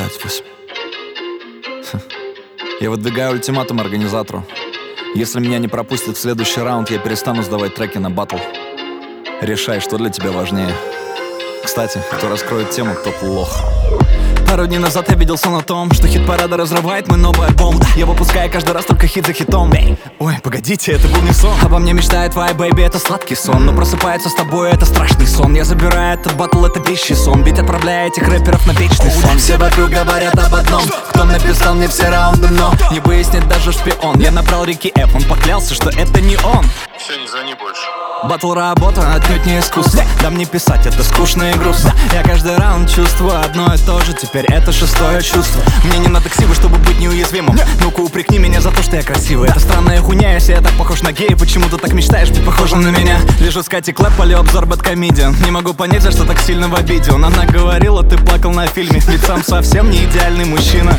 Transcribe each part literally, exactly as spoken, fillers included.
двадцать восемь. Я выдвигаю ультиматум организатору. Если меня не пропустят в следующий раунд, я перестану сдавать треки на баттл. Решай, что для тебя важнее. Кстати, кто раскроет тему, тот лох. Пару дней назад я видел сон о том, что хит-парада разрывает мой новый альбом. Я выпускаю каждый раз только хит за хитом. Ой, погодите, это был не сон. Обо мне мечтает твоя бэйби, это сладкий сон. Но просыпается с тобой, это страшный сон. Я забираю этот батл, это вещий сон. Ведь отправляю этих рэперов на вечный сон. Все вокруг говорят об одном: кто написал мне все раунды, но не выяснит даже шпион. Я набрал Рики Эф, он поклялся, что это не он. Все, не звони больше. Батл работа отнюдь не искусство. Да мне писать это скучно и грустно. Я каждый раунд чувствую одно и то же. Теперь это шестое чувство. Мне не надо ксивы, чтобы быть неуязвимым. Ну-ка упрекни меня за то, что я красивый. Это странная хуйня, если я так похож на гея. Почему ты так мечтаешь быть похожим на меня? Лежу с Катей Клэп, полю обзор Бэдкомедиан. Не могу понять, за что так сильно в обиде. Она говорила, ты плакал на фильме. Ведь сам совсем не идеальный мужчина.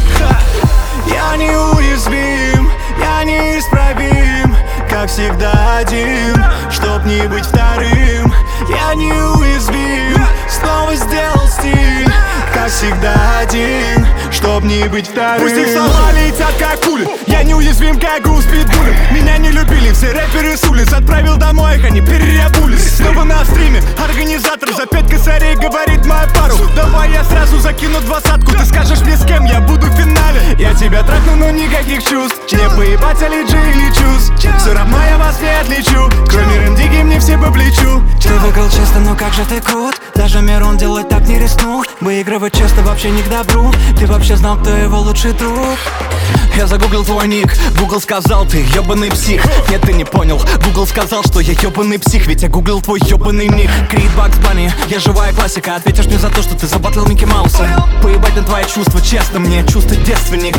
Я неуязвим, я неисправим, как всегда один, чтоб не быть вторым. Я неуязвим, снова сделал стиль, как всегда один, чтоб не быть вторым. Пусть их слова летят как пули, я неуязвим, как гус питбулем. Меня не любили все рэперы с улиц, отправил домой их, они переобулись. Снова на стриме организатор за пять косарей говорит мою пару: давай я сразу закину двадцатку, ты скажешь мне, с кем я буду в финале. Я тебя трахну, но никаких чувств, мне поебать, Алиджи или Чуз. Все равно я вас не отличу, кроме Рендиги мне все по плечу. Ты выиграл честно, но как же ты крут. Даже Мирон делать так не рискнул. Выигрывать честно вообще не к добру. Ты вообще знал, кто его лучший друг? Я загуглил твой ник, Google сказал, ты ёбаный псих. Нет, ты не понял, Google сказал, что я ёбаный псих. Ведь я гуглил твой ёбаный ник. Крид, Бакс Банни, я живая классика. Ответишь мне за то, что ты забатлил Микки Мауса. Поебать на твои чувства, честно, мне чувство девственник.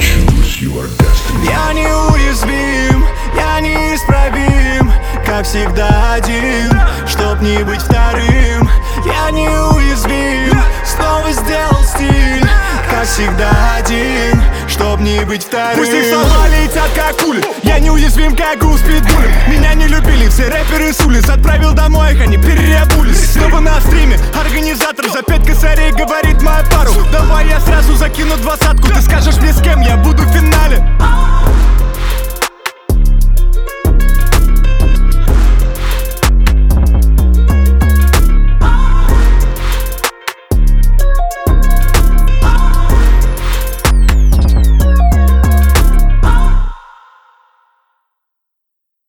Я неуязвим, я неисправим, как всегда один, чтоб не быть вторым. Я неуязвим, снова сделал стиль, как всегда один, чтоб не быть вторым. Пусть их слова летят как пули, я неуязвим, как гус питбулем. Меня не любили все рэперы с улиц, отправил домой их, они переобулись. Снова на стриме организатор за пять косарей говорит мою пару: давай я сразу закину двадцатку, ты скажешь мне, с кем я буду в финале.